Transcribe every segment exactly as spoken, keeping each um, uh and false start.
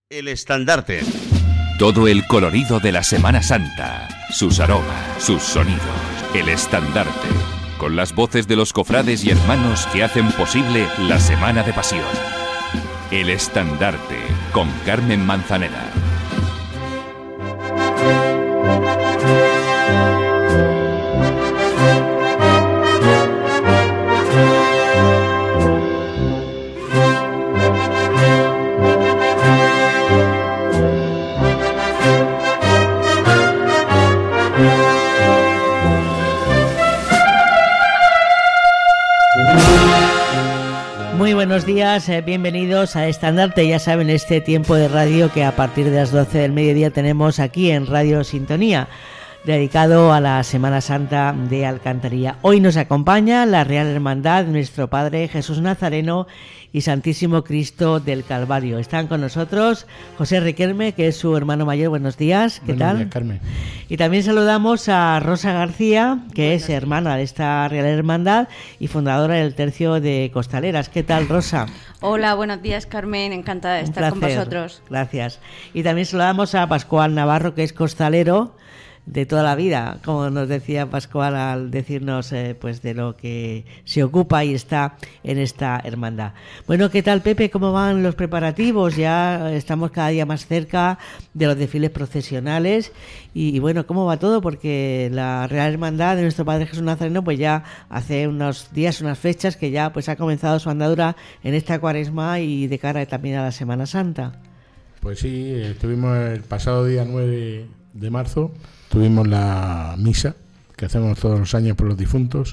El estandarte. Todo el colorido de la Semana Santa, sus aromas, sus sonidos. El estandarte, con las voces de los cofrades y hermanos que hacen posible la Semana de Pasión. El estandarte, con Carmen Manzanera. Buenos días, eh, bienvenidos a Estandarte. Ya saben, este tiempo de radio que a partir de las doce del mediodía tenemos aquí en Radio Sintonía, dedicado a la Semana Santa de Alcantarilla. Hoy nos acompaña la Real Hermandad, nuestro Padre Jesús Nazareno y Santísimo Cristo del Calvario. Están con nosotros José Riquelme, que es su hermano mayor. Buenos días, ¿qué Buenos tal? días, Carmen. Y también saludamos a Rosa García, que es hermana de esta Real Hermandad y fundadora del Tercio de Costaleras. ¿Qué tal, Rosa? Hola, buenos días, Carmen, encantada de estar con vosotros. Gracias. Y también saludamos a Pascual Navarro, que es costalero de toda la vida, como nos decía Pascual al decirnos eh, pues de lo que se ocupa y está en esta hermandad. Bueno, ¿qué tal, Pepe? ¿Cómo van los preparativos? Ya estamos cada día más cerca de los desfiles procesionales y, y bueno, ¿cómo va todo? Porque la Real Hermandad de nuestro Padre Jesús Nazareno pues ya hace unos días, unas fechas que ya pues ha comenzado su andadura en esta Cuaresma y de cara también a la Semana Santa. Pues sí, estuvimos el pasado día nueve de marzo. Tuvimos la misa que hacemos todos los años por los difuntos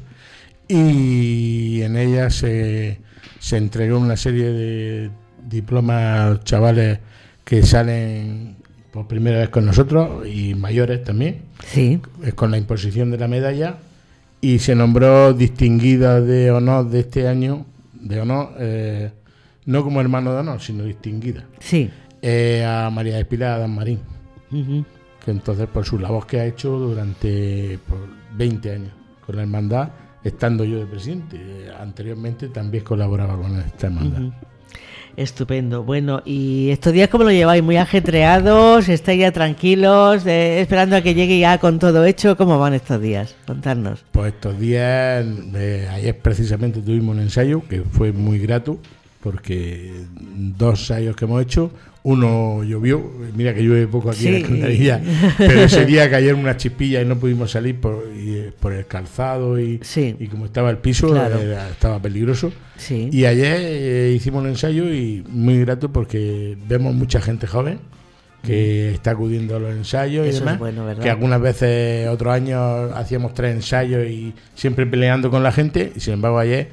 y en ella se, se entregó una serie de diplomas a los chavales que salen por primera vez con nosotros y mayores también, sí, con la imposición de la medalla, y se nombró distinguida de honor de este año, de honor, eh, no como hermano de honor, sino distinguida, sí, eh, a María del Pilar Adán Marín. Uh-huh. Que entonces por su labor que ha hecho durante por veinte años con la hermandad, estando yo de presidente. Eh, anteriormente también colaboraba con esta hermandad. Uh-huh. Estupendo. Bueno, ¿y estos días cómo lo lleváis? ¿Muy ajetreados? ¿Estáis ya tranquilos? Eh, ¿Esperando a que llegue ya con todo hecho? ¿Cómo van estos días? Contadnos. Pues estos días, eh, ayer precisamente tuvimos un ensayo que fue muy grato, porque dos ensayos que hemos hecho, uno llovió, mira que llueve poco aquí, sí, en Alcantarilla, pero ese día cayeron unas chispillas y no pudimos salir por, y, por el calzado y, sí, y como estaba el piso, claro, era, estaba peligroso. Sí. Y ayer eh, hicimos un ensayo y muy grato porque vemos mucha gente joven que está acudiendo a los ensayos. Eso y demás, es bueno, ¿verdad? Que algunas veces, otros años, hacíamos tres ensayos y siempre peleando con la gente, y sin embargo ayer,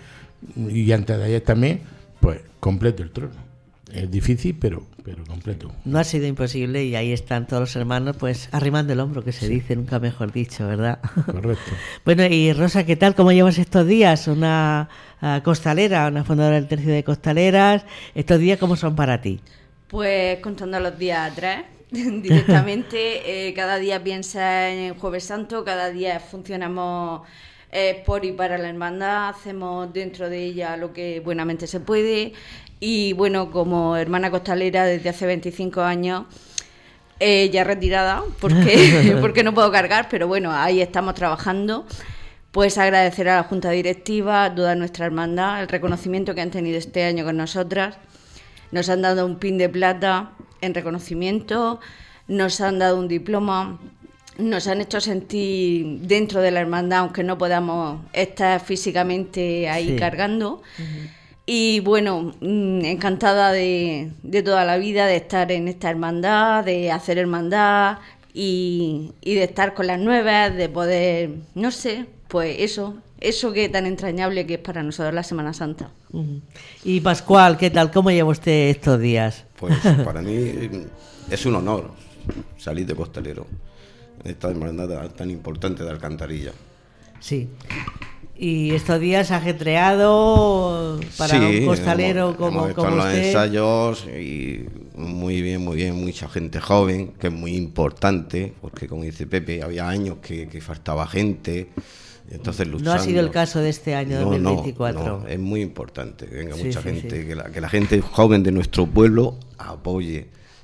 y antes de ayer también, pues completo el trono. Es difícil, pero pero completo. No ha sido imposible y ahí están todos los hermanos, pues arrimando el hombro, que se sí. dice, nunca mejor dicho, ¿verdad? Correcto. Bueno, y Rosa, ¿qué tal? ¿Cómo llevas estos días? Una uh, costalera, una fundadora del Tercio de Costaleras. ¿Estos días cómo son para ti? Pues contando los días atrás, directamente, eh, cada día piensa en Jueves Santo, cada día funcionamos eh, por y para la hermandad, hacemos dentro de ella lo que buenamente se puede. Y bueno, como hermana costalera desde hace veinticinco años, eh, ya retirada, porque, porque no puedo cargar, pero bueno, ahí estamos trabajando. Pues agradecer a la Junta Directiva, a toda nuestra hermandad, el reconocimiento que han tenido este año con nosotras. Nos han dado un pin de plata en reconocimiento, nos han dado un diploma, nos han hecho sentir dentro de la hermandad, aunque no podamos estar físicamente ahí sí. cargando. Uh-huh. Y bueno, encantada de, de toda la vida, de estar en esta hermandad, de hacer hermandad y, y de estar con las nuevas, de poder, no sé, pues eso, eso que tan entrañable que es para nosotros la Semana Santa. Uh-huh. Y Pascual, ¿qué tal? ¿Cómo lleva usted estos días? Pues para mí es un honor salir de costalero en esta hermandad tan importante de Alcantarilla. Sí. Y estos días ajetreado para sí, un costalero hemos, como, hemos como en usted. Los ensayos y muy bien, muy bien, mucha gente joven, que es muy importante, porque como dice Pepe, había años que, que faltaba gente, entonces luchando. No ha sido el caso de este año, no, dos mil veinticuatro. No, no, es muy importante que venga sí, mucha sí, gente, sí. Que, la, que la gente joven de nuestro pueblo apoye,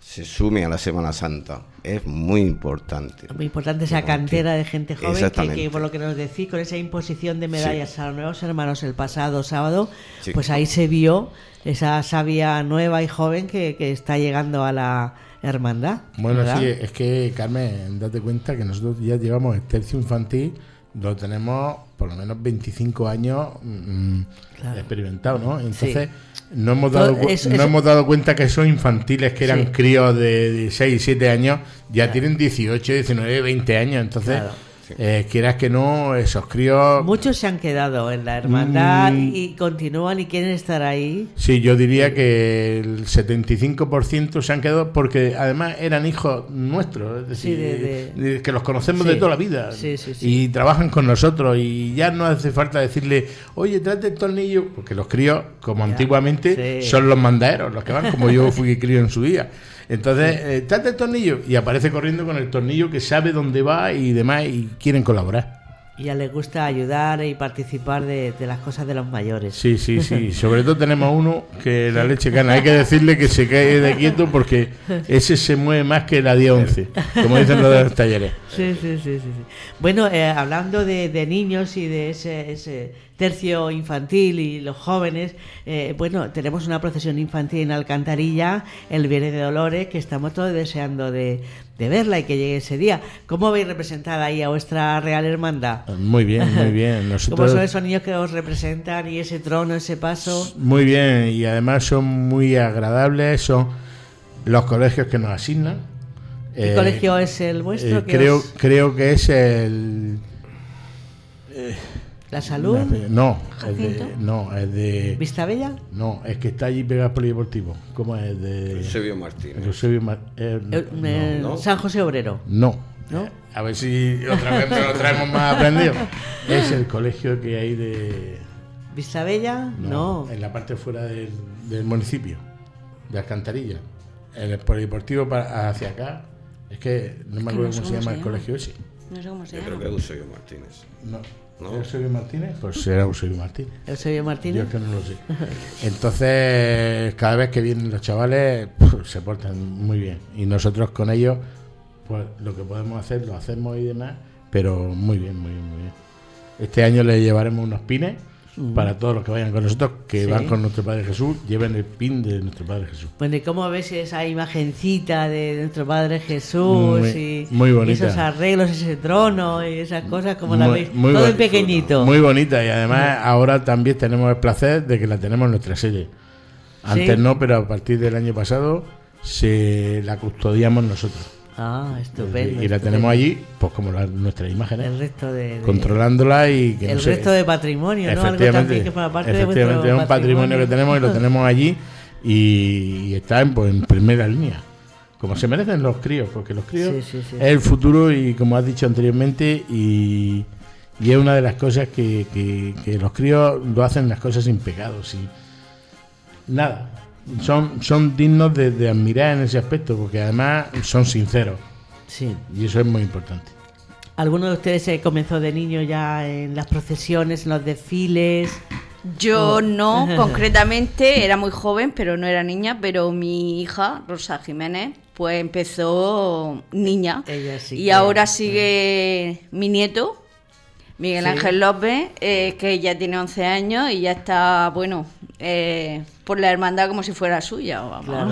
se sume a la Semana Santa. Es muy importante. Muy importante esa cantera de gente joven que, que, por lo que nos decís, con esa imposición de medallas sí. a los nuevos hermanos el pasado sábado, sí. pues ahí se vio esa savia nueva y joven que, que está llegando a la hermandad. Bueno, ¿verdad? Sí, es que, Carmen, date cuenta que nosotros ya llevamos el tercio infantil, lo tenemos por lo menos veinticinco años mmm, claro. experimentado, ¿no? Entonces... Sí. No hemos dado cu- eso, no eso. hemos dado cuenta que esos infantiles que eran sí. críos de seis, siete años ya claro. tienen dieciocho, diecinueve, veinte años. Entonces, claro. eh, quieras que no, esos críos... Muchos se han quedado en la hermandad mm, y continúan y quieren estar ahí. Sí, yo diría que el setenta y cinco por ciento se han quedado porque además eran hijos nuestros, es decir, sí, de, de... De, que los conocemos sí. de toda la vida sí, sí, sí. y trabajan con nosotros y ya no hace falta decirle, oye, trate el tornillo, porque los críos, como ya, antiguamente, sí. son los mandaderos, los que van, como yo fui crío en su día. Entonces, sí. eh, trate el tornillo y aparece corriendo con el tornillo que sabe dónde va y demás y quieren colaborar. Y ya les gusta ayudar y participar de, de las cosas de los mayores. Sí, sí, sí. Sobre todo tenemos uno que la leche gana. Hay que decirle que se quede de quieto porque ese se mueve más que la día once, como dicen los de los talleres. Sí, sí, sí. sí, sí. Bueno, eh, hablando de, de niños y de ese, ese tercio infantil y los jóvenes, eh, bueno, tenemos una procesión infantil en Alcantarilla el Viernes de Dolores que estamos todos deseando de, de verla y que llegue ese día. ¿Cómo veis representada ahí a vuestra Real Hermandad? Muy bien, muy bien. Nosotros... ¿Cómo son esos niños que os representan y ese trono, ese paso? Muy bien, y además son muy agradables, son los colegios que nos asignan. ¿Qué eh, colegio es el vuestro? Eh, creo, os... creo que es el... Eh, ¿La Salud? No, es de, no, es de... ¿Vistabella? No, es que está allí pegado al polideportivo. ¿Cómo es? De... Eusebio Martínez. Eusebio Mar... eh, eh, no, no. San José Obrero. No. ¿No? Eh, a ver si otra vez lo traemos más aprendido. Es el colegio que hay de... ¿Vistabella? No, no. En la parte fuera del, del municipio, de Alcantarilla. En el polideportivo para, hacia acá. Es que no me acuerdo cómo se llama el colegio ese. No sé cómo se llama. Yo creo que es Eusebio Martínez. No. ¿No? ¿Eusebio Martínez? Pues será Eusebio Martínez. ¿Eusebio Martínez? Yo es que no lo sé. Entonces, cada vez que vienen los chavales, puf, se portan muy bien. Y nosotros con ellos, pues lo que podemos hacer, lo hacemos y demás, pero muy bien, muy bien, muy bien. Este año le llevaremos unos pines uh-huh. para todos los que vayan con nosotros, que sí. van con nuestro Padre Jesús, lleven el pin de nuestro Padre Jesús. Bueno, ¿y cómo ves esa imagencita de nuestro Padre Jesús? Muy, y, muy bonita. Y esos arreglos, ese trono y esas cosas, como la veis, todo bon- en pequeñito. Muy bonita, y además uh-huh. ahora también tenemos el placer de que la tenemos en nuestra sede. Antes ¿sí? no, pero a partir del año pasado se la custodiamos nosotros. Ah, estupendo. Y, y estupendo. la tenemos allí, pues como la, nuestras imágenes. El resto de, de controlándola y que el no resto sé, de patrimonio, ¿no? Efectivamente, algo también que forma parte efectivamente de vuestro es un patrimonio que tenemos y lo tenemos allí y, y está en, pues, en primera línea, como se merecen los críos, porque los críos sí, sí, sí, es el futuro y como has dicho anteriormente y, y es una de las cosas que, que, que los críos lo hacen las cosas sin pecados y nada. Son, son dignos de, de admirar en ese aspecto, porque además son sinceros. Sí. Y eso es muy importante. ¿Alguno de ustedes se comenzó de niño ya en las procesiones, en los desfiles? Yo oh. no, concretamente, era muy joven, pero no era niña, pero mi hija, Rosa Jiménez, pues empezó niña. Ella sí y que... ahora sigue sí. mi nieto, Miguel sí. Ángel López, eh, que ya tiene once años y ya está, bueno, eh, por la hermandad como si fuera suya, vamos. Claro.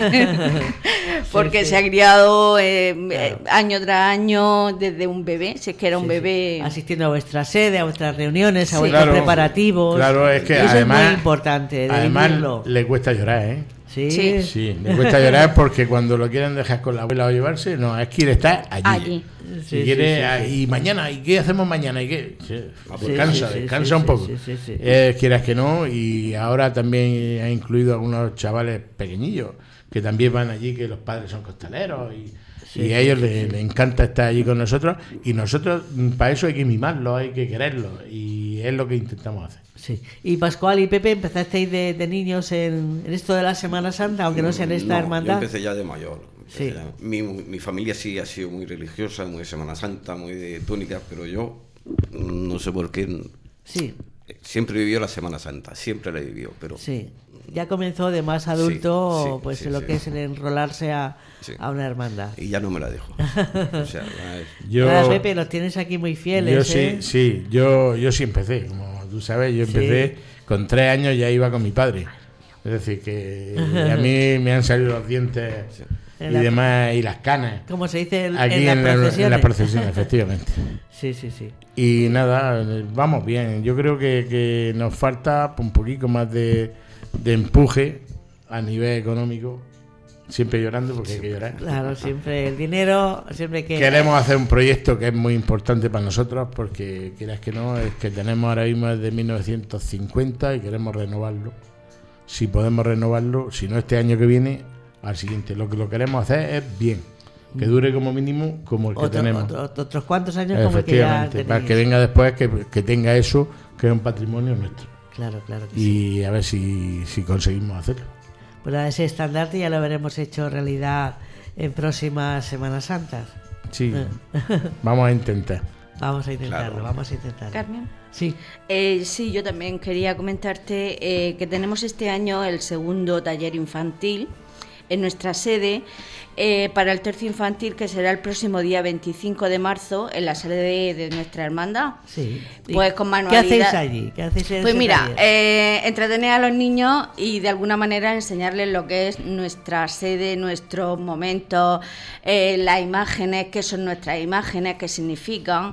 Porque sí, sí. se ha criado eh, claro. año tras año desde un bebé, si es que era un sí, bebé. Sí. Asistiendo a vuestra sede, a vuestras reuniones, a sí. vuestros claro, preparativos. Claro, es que eso además, es muy importante. De además vivirlo. Le cuesta llorar, ¿eh? Sí. sí, sí, le cuesta llorar porque cuando lo quieren dejar con la abuela o llevarse, no, es que quiere estar allí. allí. Sí, y quiere, sí, sí, sí. y mañana, ¿y qué hacemos mañana? ¿Y qué? Sí, pues sí, cansa, sí, sí, descansa sí, un poco. Sí, sí, sí, sí. Eh, quieras que no, y ahora también ha incluido algunos chavales pequeñillos que también van allí, que los padres son costaleros y, sí, y a ellos sí, les, sí. les encanta estar allí con nosotros y nosotros para eso hay que mimarlos, hay que quererlos y es lo que intentamos hacer. Sí. Y Pascual y Pepe, ¿empezasteis de, de niños en, en esto de la Semana Santa, aunque no sea en esta no, hermandad? Yo empecé ya de mayor. Sí. Ya. Mi, mi familia sí ha sido muy religiosa, muy de Semana Santa, muy de túnicas, pero yo no sé por qué. Sí. Siempre vivió la Semana Santa, siempre la vivió, pero sí. ya comenzó de más adulto, Sí, sí, pues sí, en lo sí. que es el enrolarse a, Sí. a una hermandad. Y ya no me la dejo. O sea, ya es- Yo, Nada, Pepe, los tienes aquí muy fieles, yo sí, ¿eh? sí, yo, yo sí empecé, como tú sabes, yo empecé Sí. con tres años, ya iba con mi padre. Es decir, que a mí me han salido los dientes y En la- demás, y las canas. Como se dice en, Aquí en las en, la- en procesiones. las procesiones, efectivamente. Sí, sí, sí. Y nada, vamos bien. Yo creo que, que nos falta un poquito más de, de empuje a nivel económico. Siempre llorando porque hay que llorar. Claro, siempre el dinero, siempre que... Queremos hacer un proyecto que es muy importante para nosotros porque, quieras que no, es que tenemos ahora mismo desde mil novecientos cincuenta y queremos renovarlo. Si podemos renovarlo, si no este año que viene, al siguiente. Lo que lo queremos hacer es bien, que dure como mínimo como el que Otro- tenemos. otro- otros cuantos años como el que ya Efectivamente, para tenéis. que venga después, que, que tenga eso, que es un patrimonio nuestro. Claro, claro que sí. Y a ver si, si conseguimos hacerlo. Pues nada, ese estandarte ya lo veremos hecho realidad en próximas Semanas Santas. Sí, Eh. vamos a intentar. Vamos a intentarlo, Claro. vamos a intentarlo. Carmen. Sí, Eh, sí, yo también quería comentarte eh, que tenemos este año el segundo taller infantil en nuestra sede eh, para el tercio infantil, que será el próximo día veinticinco de marzo en la sede de, de nuestra hermandad. sí. ¿Y Pues con ¿Qué manualidad. hacéis allí? ¿Qué hacéis en Pues ese mira, taller? eh, entretener a los niños y de alguna manera enseñarles lo que es nuestra sede, nuestros momentos, eh, las imágenes, qué son nuestras imágenes, qué significan.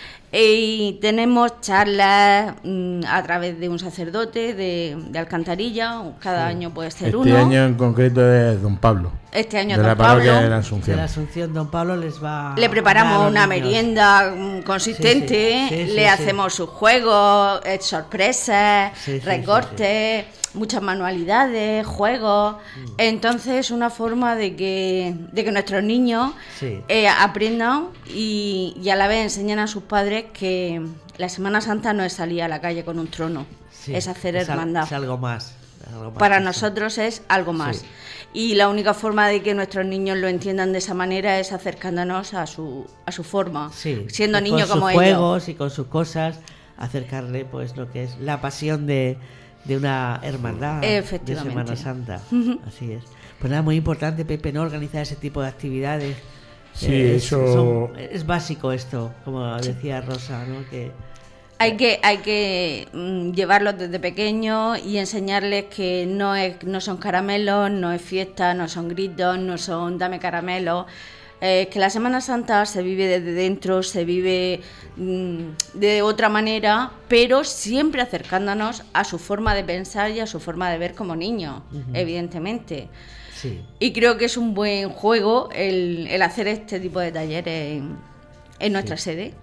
Y tenemos charlas mm, a través de un sacerdote de, de Alcantarilla, cada año puede ser Este uno. año en concreto es Don Pablo, Este año de Don la parroquia Pablo. de la De Asunción. la Asunción, don Pablo les va Le a preparamos dar a los una niños. merienda mm, consistente, Sí, sí, sí, sí, le sí. hacemos sus juegos, eh, sorpresas, Sí, sí, sí, recortes, muchas manualidades, juegos. Mm. Entonces es una forma de que, de que nuestros niños Sí. eh, aprendan y, y a la vez enseñen a sus padres que la Semana Santa no es salir a la calle con un trono, Sí, es hacer es al- hermandad. Es algo más. algo más Para que eso. nosotros es algo más. Sí. Y la única forma de que nuestros niños lo entiendan de esa manera es acercándonos a su, a su forma, Sí, siendo y niños con como sus ellos. juegos y con sus cosas, acercarle pues lo que es la pasión de, de una hermandad de Efectivamente. Semana Santa. Así es. Pues nada, muy importante, Pepe, no organizar ese tipo de actividades. Sí, Eh, es, eso- son- es básico esto, como decía Rosa, ¿no? Que Hay que, hay que mm, llevarlos desde pequeños y enseñarles que no, es, no son caramelos, no es fiesta, no son gritos, no son dame caramelo. Eh, que la Semana Santa se vive desde dentro, se vive mm, de otra manera, pero siempre acercándonos a su forma de pensar y a su forma de ver como niños, evidentemente. sí. Y creo que es un buen juego el, el hacer este tipo de talleres en, en nuestra sede.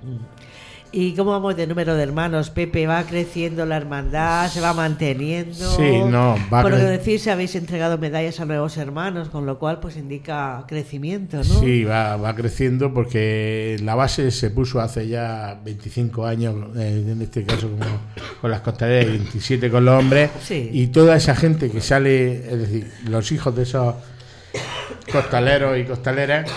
¿Y cómo vamos de número de hermanos? Pepe, ¿va creciendo la hermandad? ¿Se va manteniendo? Sí, no, va Por lo cre- que decís, habéis entregado medallas a nuevos hermanos, con lo cual pues indica crecimiento, ¿no? Sí, va, va creciendo porque la base se puso hace ya veinticinco años, eh, en este caso como con las costaleras y veintisiete con los hombres, Sí. y toda esa gente que sale, es decir, los hijos de esos costaleros y costaleras,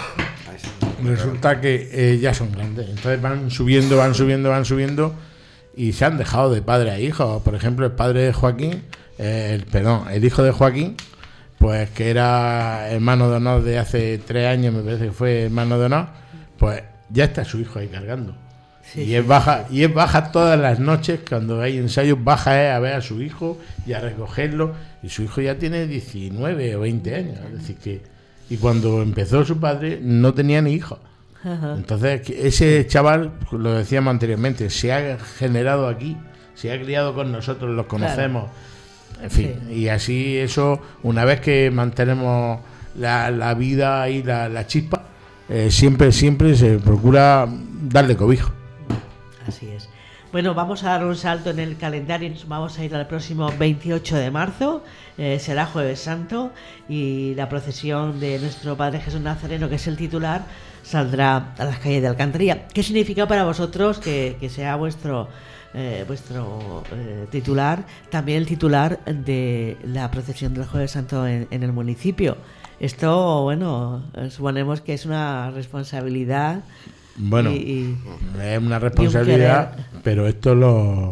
resulta que eh, ya son grandes, entonces van subiendo, van subiendo, van subiendo y se han dejado de padre a hijo. Por ejemplo, el padre de Joaquín, eh, el, perdón, el hijo de Joaquín, pues que era hermano de honor de hace tres años, me parece que fue hermano de honor, pues ya está su hijo ahí cargando. Sí, y sí, es baja, y es baja todas las noches cuando hay ensayos, baja es a ver a su hijo y a recogerlo, y su hijo ya tiene diecinueve o veinte años, es decir que, y cuando empezó su padre no tenía ni hijos. Ajá. Entonces que ese chaval, lo decíamos anteriormente, se ha generado aquí, se ha criado con nosotros, los conocemos, en fin, Sí. y así eso, una vez que mantenemos la, la vida y la, la chispa, eh, siempre, siempre se procura darle cobijo. Así es. Bueno, vamos a dar un salto en el calendario y nos vamos a ir al próximo veintiocho de marzo, eh, será Jueves Santo, y la procesión de nuestro Padre Jesús Nazareno, que es el titular, saldrá a las calles de Alcantarilla. ¿Qué significa para vosotros que, que sea vuestro eh, vuestro eh, titular, también el titular de la procesión del Jueves Santo en, en el municipio? Esto, bueno, eh, suponemos que es una responsabilidad. Bueno, y- y- es una responsabilidad, pero esto lo,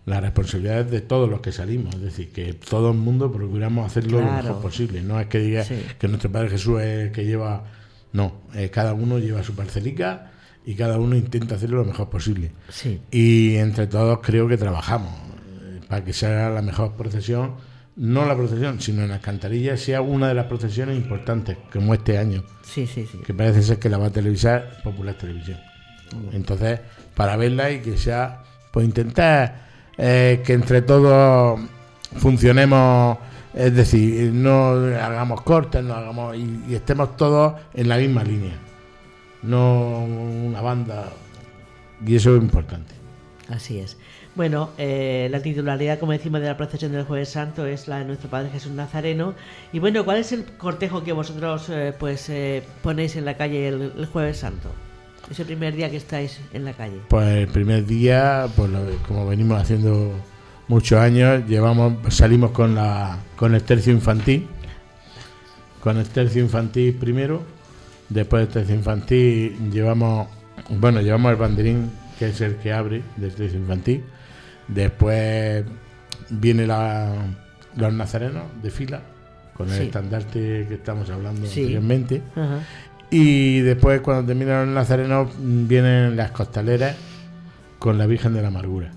la responsabilidad es de todos los que salimos, es decir, que todo el mundo procuramos hacerlo Claro. lo mejor posible. No es que diga Sí. que nuestro Padre Jesús es el que lleva, no, eh, cada uno lleva su parcelica y cada uno intenta hacerlo lo mejor posible. Sí. Y entre todos creo que trabajamos eh, para que sea la mejor procesión, no la procesión, sino en las alcantarillas sea una de las procesiones importantes, como este año, Sí, sí, sí. que parece ser que la va a televisar Popular Televisión. Entonces, para verla y que sea, pues intentar eh, que entre todos funcionemos, es decir, no hagamos cortes, no hagamos y, y estemos todos en la misma línea, no una banda, y eso es importante. Así es. Bueno, eh, la titularidad, como decimos, de la procesión del Jueves Santo es la de nuestro Padre Jesús Nazareno. Y bueno, ¿cuál es el cortejo que vosotros eh, pues eh, ponéis en la calle el, el Jueves Santo? Ese primer día que estáis en la calle. Pues el primer día, pues lo- como venimos haciendo muchos años, llevamos, salimos con la con el tercio infantil, con el tercio infantil primero, después del tercio infantil llevamos, bueno, llevamos el banderín, que es el que abre del tercio infantil, después viene la, los nazarenos de fila, con el Sí. estandarte que estamos hablando Sí. anteriormente. Ajá. Y después, cuando terminan los nazarenos, vienen las costaleras con la Virgen de la Amargura.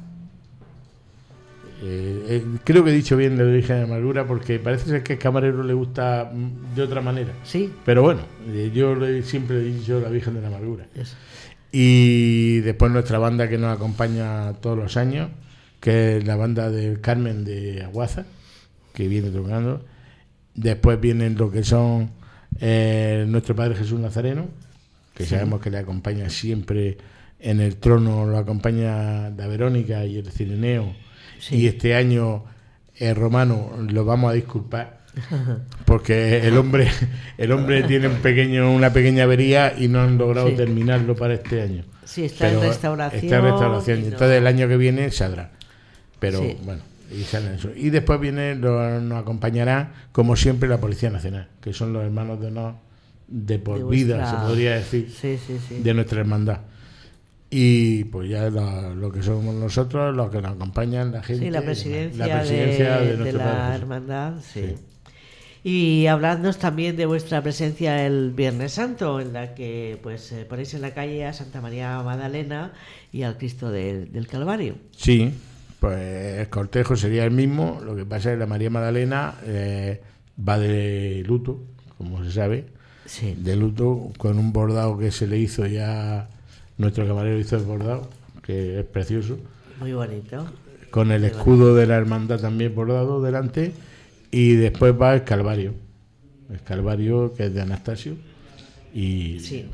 Eh, eh, creo que he dicho bien la Virgen de la Amargura porque parece ser que al camarero le gusta mm, de otra manera. Sí. Pero bueno, eh, yo le- siempre he dicho la Virgen de la Amargura. Eso. Y después nuestra banda que nos acompaña todos los años, que es la banda del Carmen de Aguaza, que viene tocando. Después vienen lo que son eh, nuestro Padre Jesús Nazareno, que Sí. sabemos que le acompaña siempre en el trono, lo acompaña la Verónica y el Cireneo. Sí. Y este año el Romano lo vamos a disculpar porque el hombre el hombre tiene un pequeño una pequeña avería y no han logrado Sí. terminarlo para este año. Sí, está en Pero restauración. Está en restauración. y Y no- entonces el año que viene saldrá. Pero Sí. bueno, y sale eso. Y después viene, lo- nos acompañará, como siempre, la Policía Nacional, que son los hermanos de honor de por de vida, vuestra- se podría decir, Sí, sí, sí. de nuestra hermandad. Y pues ya lo, lo que somos nosotros, los que nos acompañan, la gente. Sí, la presidencia, la presidencia de, de, de nuestro la Padre Jesús. hermandad, sí. Sí. Y habladnos también de vuestra presencia el Viernes Santo, en la que pues eh, ponéis en la calle a Santa María Magdalena y al Cristo del, del Calvario. Sí, pues el cortejo sería el mismo, lo que pasa es que la María Magdalena eh, va de luto, como se sabe, Sí. de luto con un bordado que se le hizo ya, nuestro camarero hizo el bordado, que es precioso, Muy bonito. con el escudo de la hermandad también bordado delante, y después va el Calvario, el Calvario que es de Anastasio, y, Sí.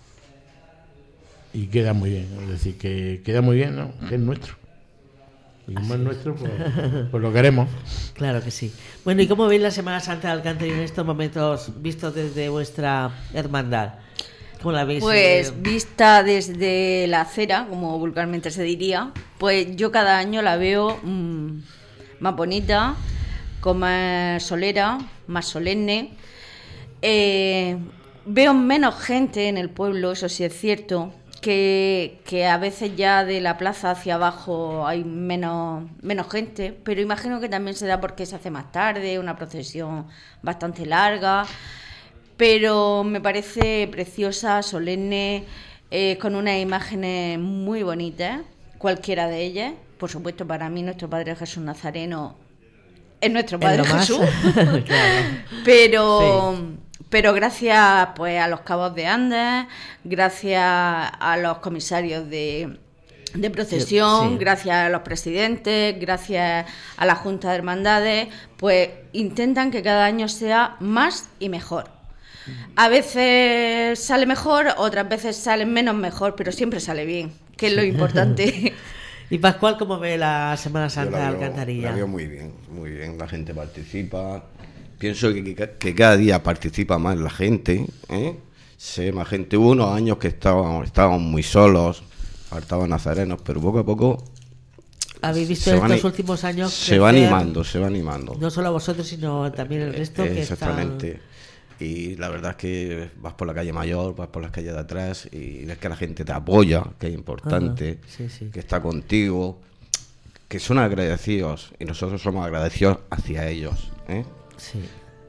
y queda muy bien, es decir, que queda muy bien, ¿no? Que es nuestro. Y como es nuestro, pues, pues lo queremos. Claro que sí. Bueno, ¿y cómo veis la Semana Santa de Alcántara en estos momentos vistos desde vuestra hermandad? ¿Cómo la veis? Pues eh? vista desde la acera, como vulgarmente se diría, pues yo cada año la veo mm, más bonita, con más solera, más solemne. Eh, veo menos gente en el pueblo, eso sí es cierto, que, que a veces ya de la plaza hacia abajo hay menos, menos gente, pero imagino que también se da porque se hace más tarde, una procesión bastante larga. Pero me parece preciosa, solemne, eh, con unas imágenes muy bonitas, cualquiera de ellas. Por supuesto, para mí nuestro Padre Jesús Nazareno es nuestro Es Padre lo más. Jesús. Claro. pero, pero gracias pues a los cabos de Andes, gracias a los comisarios de, de procesión, Sí, sí. gracias a los presidentes, gracias a la Junta de Hermandades, pues intentan que cada año sea más y mejor. A veces sale mejor, otras veces sale menos mejor, pero siempre sale bien, que es lo importante. ¿Y Pascual cómo ve la Semana Yo Santa la de veo- Alcantarilla? La veo muy bien, muy bien. La gente participa. Pienso que, que, que cada día participa más la gente, ¿eh? Se ve más gente. Hubo unos años que estábamos, estábamos muy solos, faltaban nazarenos, pero poco a poco ¿Habéis visto se van estos a- últimos años se va crecer, animando, se va animando. no solo vosotros, sino también el resto Eh, que Exactamente. están... Y la verdad es que vas por la calle mayor, vas por las calles de atrás y ves que la gente te apoya, que es importante, Ajá, sí, sí. que está contigo. que son agradecidos y nosotros somos agradecidos hacia ellos, ¿eh? Sí.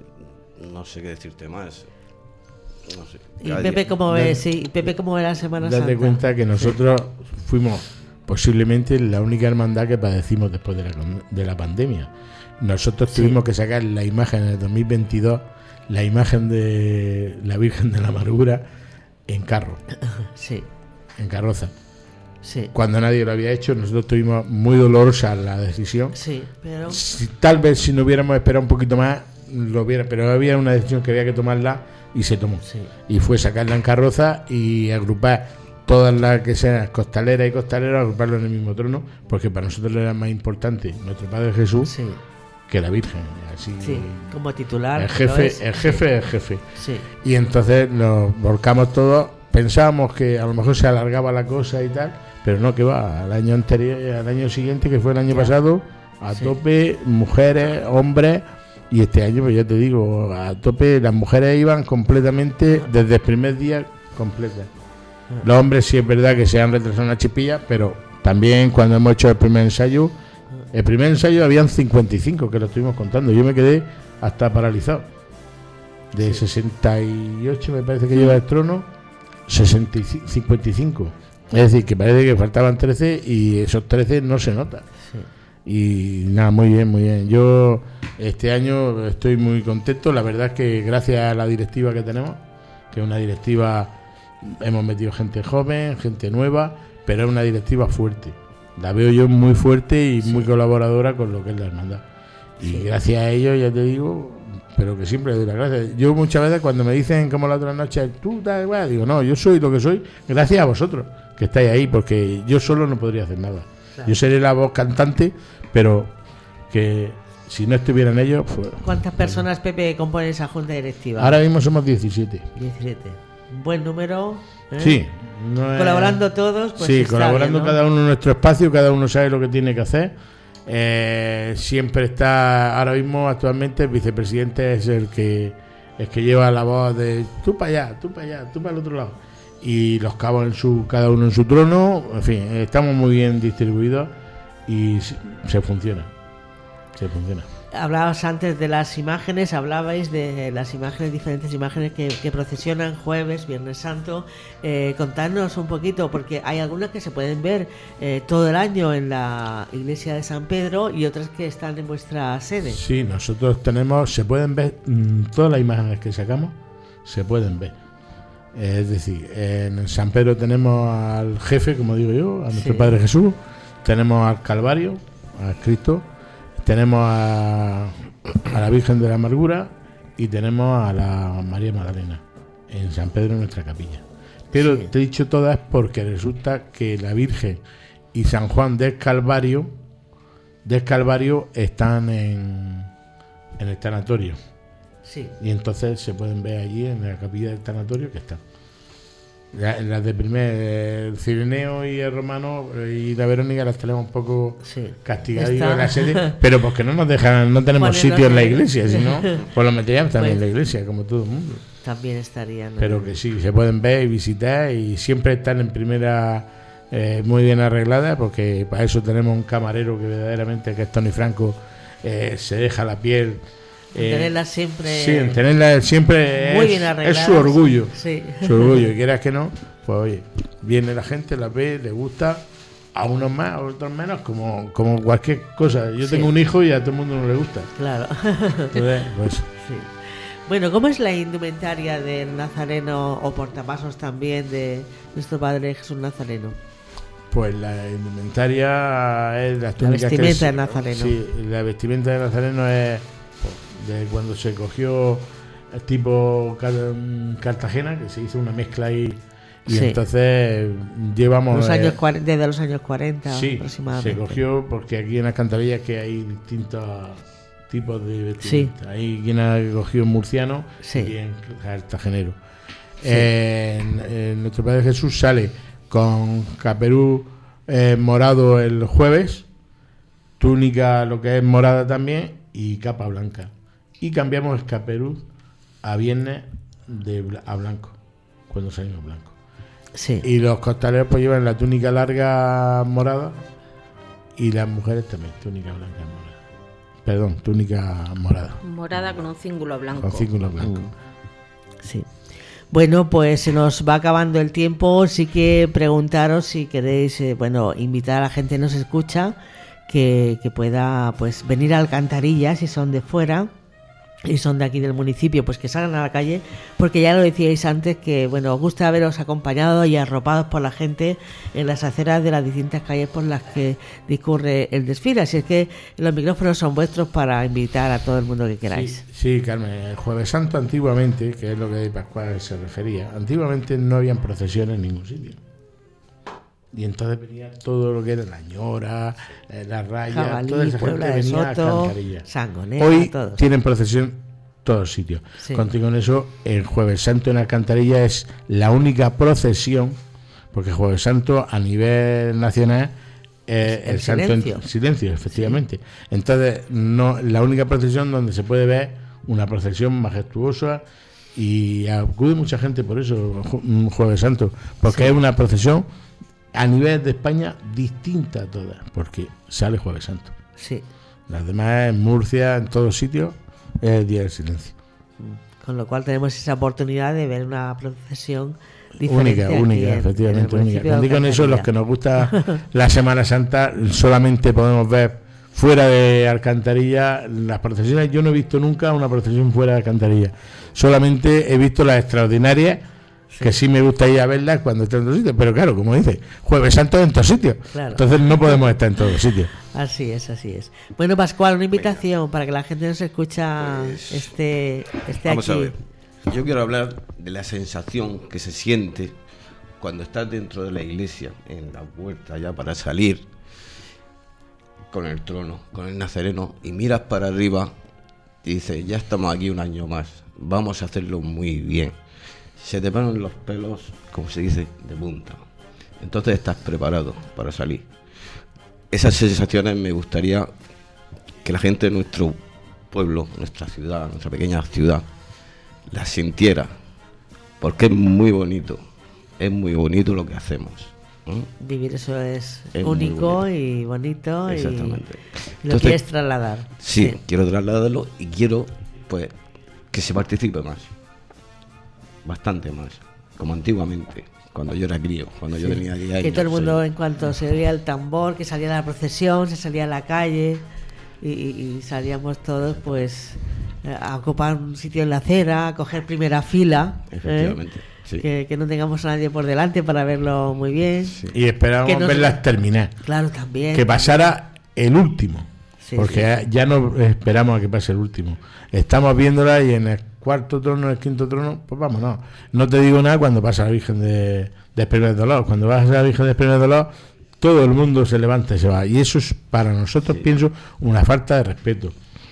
No sé qué decirte más. No sé. ¿Y Pepe cómo ve, sí, Pepe cómo ve la Semana Santa? Date cuenta que nosotros fuimos posiblemente la única hermandad que padecimos después de la, de la pandemia. Nosotros sí. tuvimos que sacar la imagen en el dos mil veintidós, la imagen de la Virgen de la Amargura en carro. Sí. En carroza. Sí. Cuando nadie lo había hecho, nosotros tuvimos muy dolorosa la decisión. Sí, pero... Si, tal vez si no hubiéramos esperado un poquito más, lo hubiera, pero había una decisión que había que tomarla y se tomó. Sí. Y fue sacarla en carroza y agrupar todas las que sean costaleras y costaleros, agruparlo en el mismo trono, porque para nosotros era más importante nuestro Padre Jesús sí. que la Virgen. Así sí, como titular. El jefe, es, el jefe sí. es el jefe. Sí. Y entonces nos volcamos todos. Pensábamos que a lo mejor se alargaba la cosa y tal, pero no, que va, al año anterior, al año siguiente, que fue el año ya. pasado, a sí. tope, mujeres, hombres, y este año, pues ya te digo, a tope, las mujeres iban completamente, desde el primer día, completas. Los hombres sí es verdad que se han retrasado una chispilla, pero también cuando hemos hecho el primer ensayo, el primer ensayo habían cincuenta y cinco, que lo estuvimos contando, yo me quedé hasta paralizado. De sí. sesenta y ocho me parece que lleva el trono, sesenta y cinco, cincuenta y cinco. Es decir, que parece que faltaban trece y esos trece no se nota. Sí. Y nada, muy bien, muy bien. Yo este año estoy muy contento. La verdad es que gracias a la directiva que tenemos, que es una directiva, hemos metido gente joven, gente nueva, pero es una directiva fuerte. La veo yo muy fuerte y sí. muy colaboradora con lo que es la hermandad. Y sí. gracias a ellos, ya te digo, pero que siempre le doy las gracias. Yo muchas veces cuando me dicen como la otra noche, tú tal igual, digo, no, yo soy lo que soy gracias a vosotros que estáis ahí, porque yo solo no podría hacer nada. Claro. Yo seré la voz cantante, pero que si no estuvieran ellos, pues... ¿Cuántas personas, Pepe, componen esa junta directiva? Ahora mismo somos diecisiete. diecisiete. Un buen número. ¿eh? Sí. No es... Colaborando todos, pues sí, está colaborando bien, ¿no? Cada uno en nuestro espacio, cada uno sabe lo que tiene que hacer. Eh, siempre está, ahora mismo, actualmente, el vicepresidente es el que el que lleva la voz de tú para allá, tú para allá, tú para el otro lado. Y los cabos en su, cada uno en su trono, en fin, estamos muy bien distribuidos y se funciona. Se funciona. Hablabas antes de las imágenes, hablabais de las imágenes, diferentes imágenes que, que procesionan jueves, Viernes Santo. Eh, contadnos un poquito, porque hay algunas que se pueden ver eh, todo el año en la iglesia de San Pedro y otras que están en vuestra sede. Sí, nosotros tenemos, se pueden ver mmm, todas las imágenes que sacamos, se pueden ver. Eh, es decir, en San Pedro tenemos al jefe, como digo yo, a nuestro sí. Padre Jesús, tenemos al Calvario, a Cristo. Tenemos a, a la Virgen de la Amargura y tenemos a la María Magdalena en San Pedro, en nuestra capilla. Pero sí. te he dicho todas porque resulta que la Virgen y San Juan del Calvario, del Calvario están en, en el tanatorio. Sí. Y entonces se pueden ver allí en la capilla del tanatorio que están. Las la de primer, el Cireneo y el Romano y la Verónica las tenemos un poco sí. castigadas en la sede, pero porque no nos dejan, no tenemos Ponerlo sitio en la iglesia, sino pues lo meteríamos también pues, en la iglesia, como todo el mundo. También estarían. Pero que sí, se pueden ver y visitar y siempre están en primera, eh, muy bien arregladas, porque para eso tenemos un camarero que verdaderamente, que es Tony Franco, eh, se deja la piel. Eh, tenerla siempre sí, tenerla siempre muy es, bien arreglada, es su orgullo sí. su orgullo, y quieras que no, pues oye, viene la gente, la ve, le gusta, a unos más, a otros menos, como, como cualquier cosa. Yo sí. tengo un hijo y a todo el mundo no le gusta, claro. Entonces, pues sí. Bueno, ¿cómo es la indumentaria del Nazareno o portapasos también de nuestro Padre Jesús Nazareno? Pues la indumentaria es las túnicas, la vestimenta que del Nazareno. Sí, la vestimenta del Nazareno es de cuando se cogió el tipo Cartagena, que se hizo una mezcla ahí, y sí. entonces llevamos los años eh, desde los años cuarenta sí, aproximadamente. Se cogió porque aquí en las Cantarillas que hay distintos tipos de vestimenta. Sí. Hay quien ha cogido en murciano sí. y en cartagenero. Sí. Eh, en, en nuestro Padre Jesús sale con caperú eh, morado el jueves, túnica lo que es morada también y capa blanca. Y cambiamos el caperuz a viernes de bla- a blanco, cuando salimos blanco. Sí. Y los costaleros pues llevan la túnica larga morada y las mujeres también, túnica blanca y morada. Perdón, túnica morada. Morada con un cíngulo blanco. Con cíngulo blanco. Sí. Bueno, pues se nos va acabando el tiempo. Sí que preguntaros si queréis, eh, bueno, invitar a la gente que nos escucha que, que pueda pues venir a Alcantarilla si son de fuera y son de aquí del municipio, pues que salgan a la calle, porque ya lo decíais antes que, bueno, os gusta veros acompañados y arropados por la gente en las aceras de las distintas calles por las que discurre el desfile. Así es que los micrófonos son vuestros para invitar a todo el mundo que queráis. Sí, sí, Carmen, el Jueves Santo antiguamente, que es lo que Pascual se refería, antiguamente no habían procesiones en ningún sitio. Y entonces venía todo lo que era la ñora, eh, la raya, Jabalí, toda esa Puebla gente de venía Soto, a Alcantarilla. Sangonera, Hoy todos. tienen procesión todos sitios. Sí. Contigo con eso, el Jueves Santo en Alcantarilla es la única procesión, porque Jueves Santo a nivel nacional es el, El santo silencio. en silencio, efectivamente. Sí. Entonces, no la única procesión donde se puede ver una procesión majestuosa, y acude mucha gente por eso, un Jueves Santo, porque sí. es una procesión a nivel de España distinta a todas, porque sale Jueves Santo. Sí. Las demás en Murcia, en todos sitios, es el Día del Silencio. Con lo cual tenemos esa oportunidad de ver una procesión diferente. Única, única, en, efectivamente, en única. Cuando con eso, los que nos gusta gusta la Semana Santa, solamente podemos ver fuera de Alcantarilla las procesiones. Yo no he visto nunca una procesión fuera de Alcantarilla. Solamente he visto las extraordinarias, sí. que sí me gusta ir a verlas cuando estoy en todos sitios. Pero claro, como dice, Jueves Santo en todos sitios. Claro. Entonces no podemos estar en todos sitios. Así es, así es. Bueno, Pascual, una invitación Venga. para que la gente nos escucha pues, este, este vamos aquí. A ver. Yo quiero hablar de la sensación que se siente cuando estás dentro de la iglesia, en la puerta ya para salir, con el trono, con el nazareno, y miras para arriba y dices, ya estamos aquí un año más, vamos a hacerlo muy bien. Se te ponen los pelos, como se dice, de punta. Entonces estás preparado para salir. Esas sensaciones me gustaría que la gente de nuestro pueblo, nuestra ciudad, nuestra pequeña ciudad, las sintiera, porque es muy bonito, es muy bonito lo que hacemos. ¿eh? Vivir eso es, es único bonito. y bonito. Exactamente. Y lo Entonces, quieres trasladar. Sí, sí, quiero trasladarlo y quiero pues que se participe más, bastante más, como antiguamente. Cuando yo era crío, cuando sí. yo tenía diez años. Que todo el mundo, sí. en cuanto se oía el tambor, que salía la procesión, se salía a la calle y, y, y salíamos todos pues a ocupar un sitio en la acera, a coger primera fila. Efectivamente. ¿eh? Sí. Que, que no tengamos a nadie por delante para verlo muy bien. Sí. Y esperábamos nos... verlas terminar. Claro, también. Que pasara el último. Sí, porque sí. ya no esperamos a que pase el último. Estamos viéndola y en el cuarto trono, el quinto trono, pues vámonos. No te digo nada cuando pasa la Virgen de, de Primer Dolor. Cuando vas a la Virgen de Primer Dolor, todo el mundo se levanta y se va. Y eso es para nosotros, sí. pienso, una falta de respeto.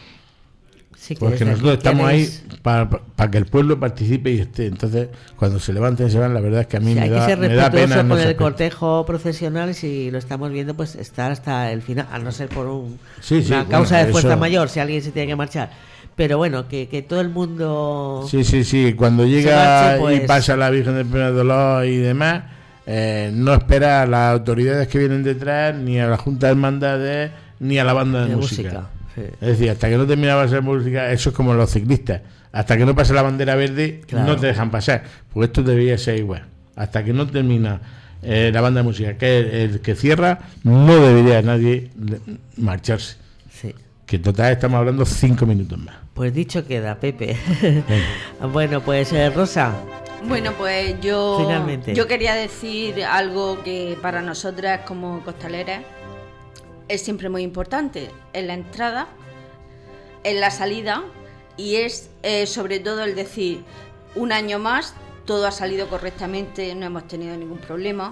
Sí, porque nosotros estamos ahí para, para, para que el pueblo participe y esté. Entonces, cuando se levanten y se van, la verdad es que a mí sí, me, da, me da pena. Con no el aspecto. cortejo procesional, si lo estamos viendo, pues estar hasta el final, a no ser por un, sí, sí, una bueno, causa de fuerza eso... mayor, si alguien se tiene que marchar. Pero bueno, que, que todo el mundo. Sí, sí, sí. Cuando llega marche, pues... y pasa la Virgen del Primer Dolor y demás, eh, no espera a las autoridades que vienen detrás, ni a la Junta de Hermandades, ni a la banda de, de música. música. Sí. Es decir, hasta que no terminaba de ser música, eso es como los ciclistas. Hasta que no pase la bandera verde, claro. no te dejan pasar. Pues esto debería ser igual. Hasta que no termina eh, la banda de música, que es el, el que cierra, no debería nadie marcharse. Sí. Que en total estamos hablando cinco minutos más. Pues dicho queda, Pepe. Bueno, pues eh, Rosa. Bueno, pues yo, Finalmente. yo quería decir algo que para nosotras como costaleras es siempre muy importante, en la entrada, en la salida, y es eh, sobre todo el decir, un año más, todo ha salido correctamente, no hemos tenido ningún problema,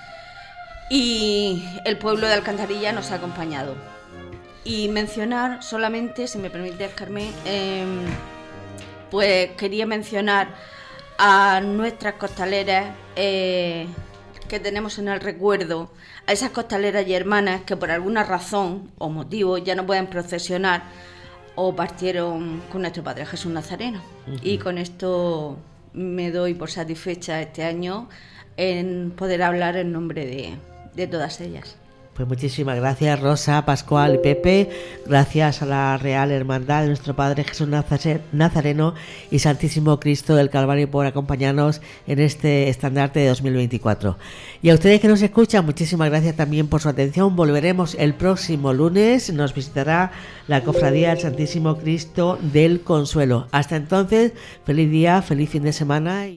y el pueblo de Alcantarilla nos ha acompañado. Y mencionar solamente, si me permites, Carmen, eh, pues quería mencionar a nuestras costaleras eh, que tenemos en el recuerdo, a esas costaleras y hermanas que por alguna razón o motivo ya no pueden procesionar o partieron con nuestro Padre Jesús Nazareno. Uh-huh. Y con esto me doy por satisfecha este año en poder hablar en nombre de, de todas ellas. Pues muchísimas gracias, Rosa, Pascual y Pepe. Gracias a la Real Hermandad de nuestro Padre Jesús Nazareno y Santísimo Cristo del Calvario por acompañarnos en este estandarte de dos mil veinticuatro. Y a ustedes que nos escuchan, muchísimas gracias también por su atención. Volveremos el próximo lunes. Nos visitará la Cofradía del Santísimo Cristo del Consuelo. Hasta entonces, feliz día, feliz fin de semana.